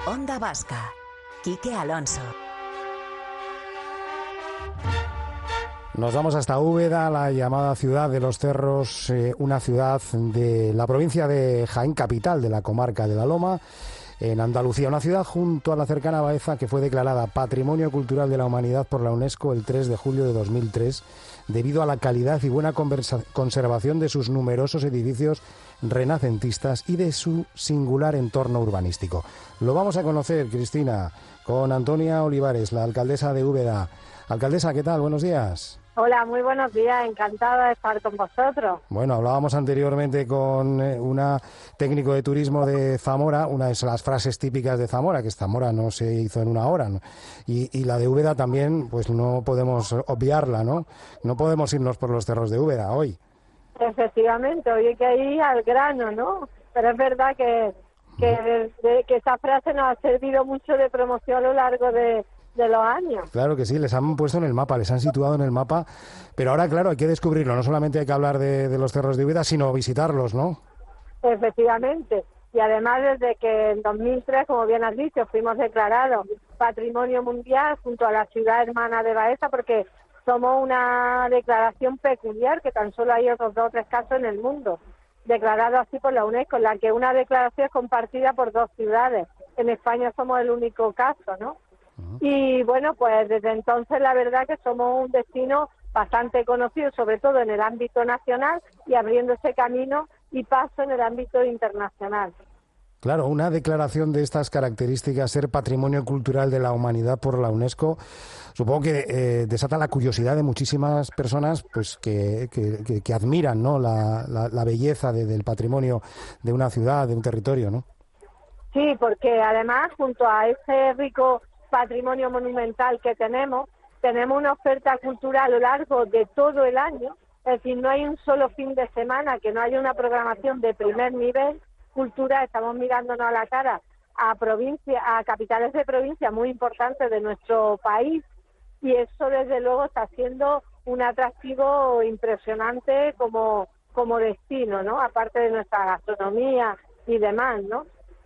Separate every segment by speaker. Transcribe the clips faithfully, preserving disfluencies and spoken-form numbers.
Speaker 1: Onda Vasca, Quique Alonso.
Speaker 2: Nos vamos hasta Úbeda, la llamada ciudad de los cerros, eh, una ciudad de la provincia de Jaén, capital de la comarca de la Loma, en Andalucía. Una ciudad junto a la cercana Baeza que fue declarada Patrimonio Cultural de la Humanidad por la UNESCO el tres de julio de dos mil tres, debido a la calidad y buena conservación de sus numerosos edificios renacentistas y de su singular entorno urbanístico. Lo vamos a conocer, Cristina, con Antonia Olivares, la alcaldesa de Úbeda. Alcaldesa, ¿qué tal? Buenos días.
Speaker 3: Hola, muy buenos días, encantada de estar con vosotros.
Speaker 2: Bueno, hablábamos anteriormente con una técnico de turismo de Zamora, una de las frases típicas de Zamora, que es Zamora no se hizo en una hora, ¿no? y, y la de Úbeda también, pues no podemos obviarla, ¿no? No podemos irnos por los cerros de Úbeda hoy.
Speaker 3: Efectivamente, hoy hay que ir al grano, ¿no? Pero es verdad que, que, de, de, que esa frase nos ha servido mucho de promoción a lo largo de... de los años.
Speaker 2: Claro que sí, les han puesto en el mapa, les han situado en el mapa, pero ahora, claro, hay que descubrirlo, no solamente hay que hablar de, de los cerros de Úbeda, sino visitarlos, ¿no?
Speaker 3: Efectivamente, y además desde que en dos mil tres, como bien has dicho, fuimos declarados Patrimonio Mundial junto a la ciudad hermana de Baeza, porque somos una declaración peculiar, que tan solo hay otros dos o tres casos en el mundo, declarado así por la UNESCO, en la que una declaración es compartida por dos ciudades. En España somos el único caso, ¿no? Y bueno, pues desde entonces la verdad que somos un destino bastante conocido, sobre todo en el ámbito nacional, y abriendo ese camino y paso en el ámbito internacional.
Speaker 2: Claro, una declaración de estas características, ser Patrimonio Cultural de la Humanidad por la UNESCO, supongo que eh, desata la curiosidad de muchísimas personas, pues que, que, que, que admiran, ¿no?, la, la, la belleza de, del patrimonio de una ciudad, de un territorio, ¿no?
Speaker 3: Sí, porque además junto a ese rico patrimonio monumental que tenemos, tenemos una oferta cultural a lo largo de todo el año, es decir, no hay un solo fin de semana que no haya una programación de primer nivel cultural. Estamos mirándonos a la cara a provincias, a capitales de provincia muy importantes de nuestro país, y eso desde luego está siendo un atractivo impresionante como, como destino, ¿no? Aparte de nuestra gastronomía y demás, ¿no?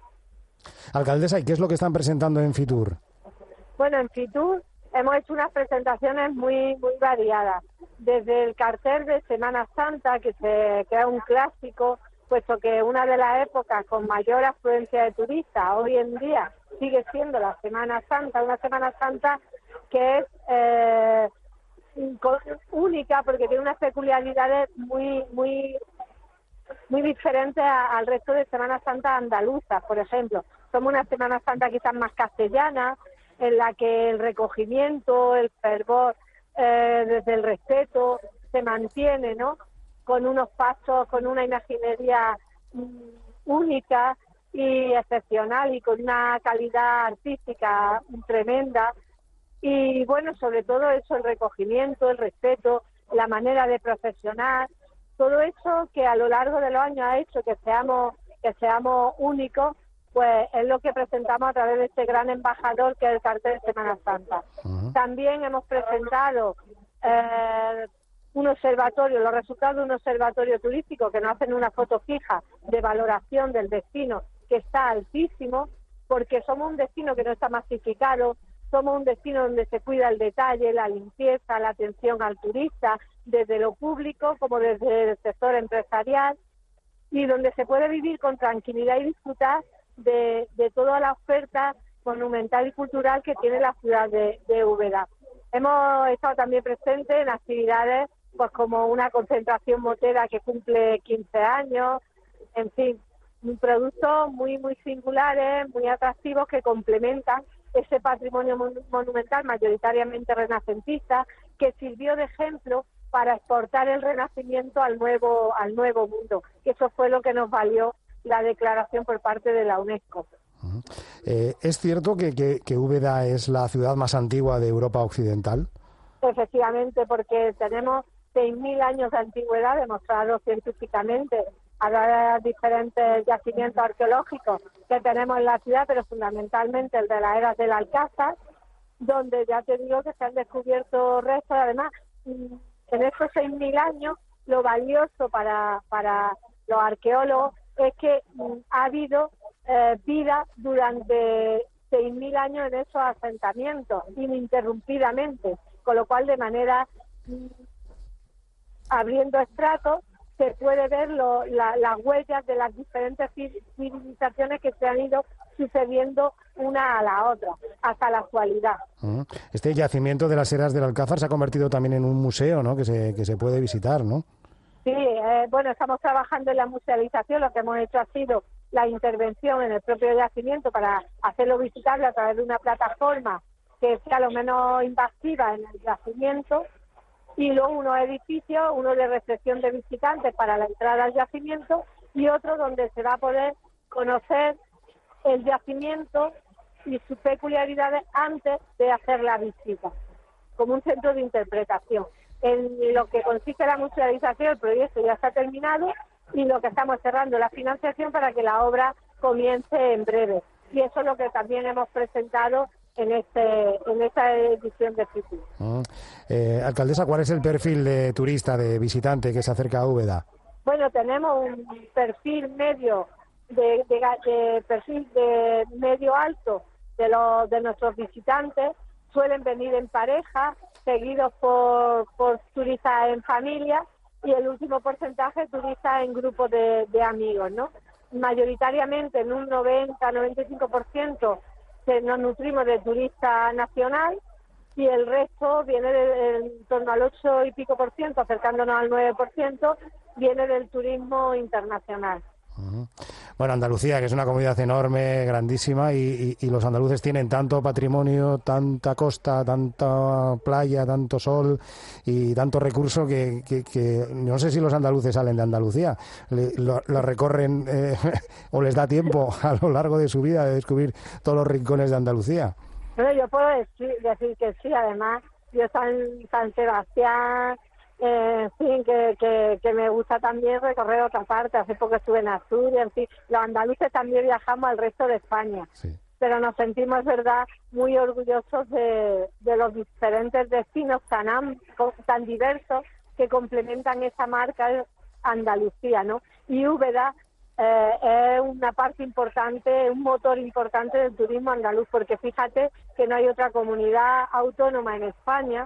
Speaker 2: Alcaldesa, ¿y qué es lo que están presentando en Fitur?
Speaker 3: Bueno, en Fitur hemos hecho unas presentaciones muy muy variadas, desde el cartel de Semana Santa, que, se, que es un clásico, puesto que una de las épocas con mayor afluencia de turistas hoy en día sigue siendo la Semana Santa, una Semana Santa que es eh, única porque tiene unas peculiaridades muy muy muy diferentes a, al resto de Semanas Santas andaluzas, por ejemplo. Somos una Semana Santa quizás más castellana, en la que el recogimiento, el fervor, eh, desde el respeto, se mantiene, ¿no? Con unos pasos, con una imaginería mm, única y excepcional, y con una calidad artística tremenda. Y bueno, sobre todo eso, el recogimiento, el respeto, la manera de procesionar, todo eso que a lo largo de los años ha hecho que seamos, que seamos únicos, pues es lo que presentamos a través de este gran embajador que es el cartel de Semana Santa. Uh-huh. También hemos presentado eh, un observatorio, los resultados de un observatorio turístico que nos hacen una foto fija de valoración del destino, que está altísimo, porque somos un destino que no está masificado, somos un destino donde se cuida el detalle, la limpieza, la atención al turista, desde lo público como desde el sector empresarial, y donde se puede vivir con tranquilidad y disfrutar De, de toda la oferta monumental y cultural que tiene la ciudad de, de Úbeda. Hemos estado también presentes en actividades pues como una concentración motera que cumple quince años, en fin, productos muy muy singulares, muy atractivos, que complementan ese patrimonio monumental mayoritariamente renacentista, que sirvió de ejemplo para exportar el Renacimiento al nuevo al nuevo mundo. Y eso fue lo que nos valió la declaración por parte de la UNESCO.
Speaker 2: Uh-huh. Eh, ¿Es cierto que, que, que Úbeda es la ciudad más antigua de Europa Occidental?
Speaker 3: Efectivamente, porque tenemos seis mil años de antigüedad demostrado científicamente a los diferentes yacimientos arqueológicos que tenemos en la ciudad, pero fundamentalmente el de las eras del Alcázar, donde ya te digo que se han descubierto restos. Además, en estos seis mil años, lo valioso para, para los arqueólogos es que mm, ha habido eh, vida durante seis mil años en esos asentamientos, ininterrumpidamente, con lo cual de manera, mm, abriendo estratos, se puede ver lo, la, las huellas de las diferentes civilizaciones que se han ido sucediendo una a la otra, hasta la actualidad.
Speaker 2: Este yacimiento de las Eras del Alcázar se ha convertido también en un museo, ¿no?, que se, que se puede visitar, ¿no?
Speaker 3: Sí, eh, bueno, estamos trabajando en la musealización. Lo que hemos hecho ha sido la intervención en el propio yacimiento para hacerlo visitable a través de una plataforma que sea lo menos invasiva en el yacimiento, y luego unos edificios, uno de recepción de visitantes para la entrada al yacimiento y otro donde se va a poder conocer el yacimiento y sus peculiaridades antes de hacer la visita, como un centro de interpretación. En lo que consiste la musealización, el proyecto ya está terminado y lo que estamos cerrando es la financiación para que la obra comience en breve. Y eso es lo que también hemos presentado en este en esta edición de Fitur.
Speaker 2: Mm. Eh, alcaldesa, ¿cuál es el perfil de turista, de visitante que se acerca a Úbeda?
Speaker 3: Bueno, tenemos un perfil medio, de, de, de perfil de medio alto de los de nuestros visitantes. Suelen venir en pareja, seguidos por, por turistas en familia, y el último porcentaje turistas en grupos de, de amigos, ¿no? Mayoritariamente en un noventa a noventa y cinco por ciento nos nutrimos de turista nacional, y el resto viene de, de, en torno al ocho y pico por ciento, acercándonos al nueve por ciento, viene del turismo internacional.
Speaker 2: Uh-huh. Bueno, Andalucía, que es una comunidad enorme, grandísima, y, y, y los andaluces tienen tanto patrimonio, tanta costa, tanta playa, tanto sol y tanto recurso que, que, que no sé si los andaluces salen de Andalucía, le, lo, lo recorren eh, o les da tiempo a lo largo de su vida de descubrir todos los rincones de Andalucía.
Speaker 3: Bueno, yo puedo decir, decir que sí. Además, yo San, San Sebastián, Eh, en fin, que, que, que me gusta también recorrer otra parte. Hace poco estuve en Asturias, en fin, los andaluces también viajamos al resto de España, sí. Pero nos sentimos, es verdad, muy orgullosos de, de los diferentes destinos tan, tan diversos que complementan esa marca Andalucía, ¿no? Y Úbeda eh, es una parte importante, un motor importante del turismo andaluz, porque fíjate que no hay otra comunidad autónoma en España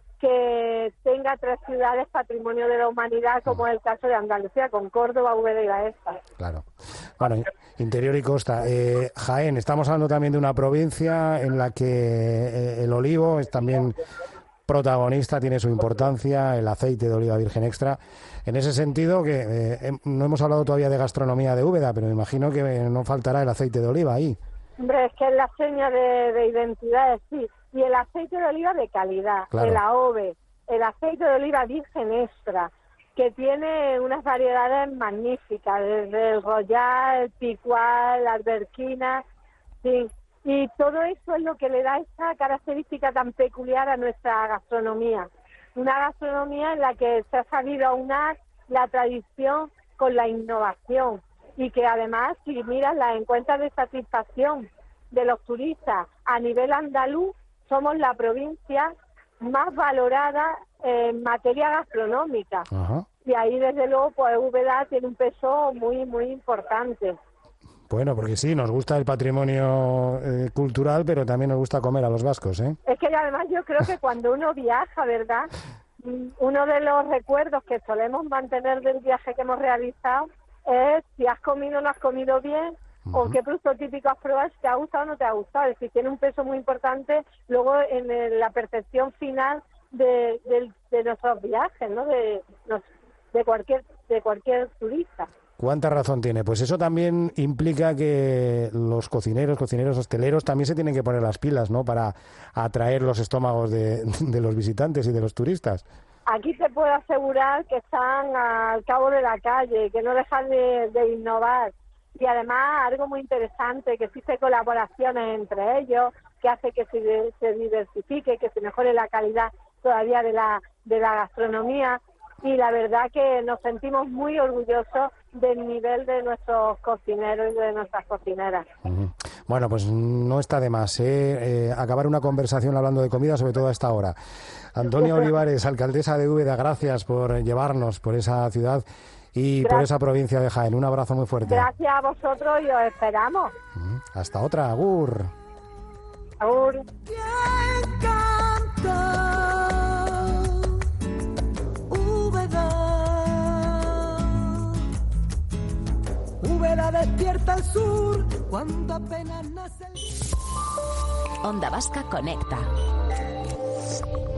Speaker 3: que tenga tres ciudades patrimonio de la humanidad, como es el caso de Andalucía, con Córdoba, Úbeda y Baeza.
Speaker 2: Claro. Bueno, interior y costa. Eh, Jaén, estamos hablando también de una provincia en la que eh, el olivo es también protagonista, tiene su importancia, el aceite de oliva virgen extra. En ese sentido, que eh, no hemos hablado todavía de gastronomía de Úbeda, pero me imagino que no faltará el aceite de oliva ahí.
Speaker 3: Hombre, es que es la seña de, de identidad, sí. Y el aceite de oliva de calidad, claro. El A O V E, el aceite de oliva virgen extra, que tiene unas variedades magníficas, desde el Royal, el Picual, la Alberquina, sí. Y todo eso es lo que le da esa característica tan peculiar a nuestra gastronomía. Una gastronomía en la que se ha sabido aunar la tradición con la innovación, y que además, si miras las encuestas de satisfacción de los turistas a nivel andaluz, somos la provincia más valorada en materia gastronómica. Ajá. Y ahí, desde luego, pues Úbeda tiene un peso muy, muy importante.
Speaker 2: Bueno, porque sí, nos gusta el patrimonio eh, cultural, pero también nos gusta comer a los vascos, ¿eh?
Speaker 3: Es que además yo creo que cuando uno viaja, ¿verdad?, uno de los recuerdos que solemos mantener del viaje que hemos realizado es si has comido o no has comido bien, uh-huh. o qué producto típico has probado, si te ha gustado o no te ha gustado. Es decir, tiene un peso muy importante luego en el, la percepción final de, de, de nuestros viajes, ¿no?, de, de cualquier de cualquier turista.
Speaker 2: ¿Cuánta razón tiene? Pues eso también implica que los cocineros, cocineros hosteleros también se tienen que poner las pilas, ¿no?, para atraer los estómagos de, de los visitantes y de los turistas.
Speaker 3: Aquí te puedo asegurar que están al cabo de la calle, que no dejan de, de innovar. Y además, algo muy interesante, que existe colaboraciones entre ellos, que hace que se, se diversifique, que se mejore la calidad todavía de la, de la gastronomía. Y la verdad que nos sentimos muy orgullosos del nivel de nuestros cocineros y de nuestras cocineras.
Speaker 2: Uh-huh. Bueno, pues no está de más ¿eh? Eh, acabar una conversación hablando de comida, sobre todo a esta hora. Antonia Olivares, alcaldesa de Úbeda, gracias por llevarnos por esa ciudad y gracias. Por esa provincia de Jaén. Un abrazo muy fuerte.
Speaker 3: Gracias a vosotros y os esperamos.
Speaker 2: Uh-huh. Hasta otra, agur.
Speaker 3: Agur.
Speaker 4: ¿Quién canta? Úbeda. Úbeda despierta al sur cuando apenas nace el...
Speaker 1: Onda Vasca conecta.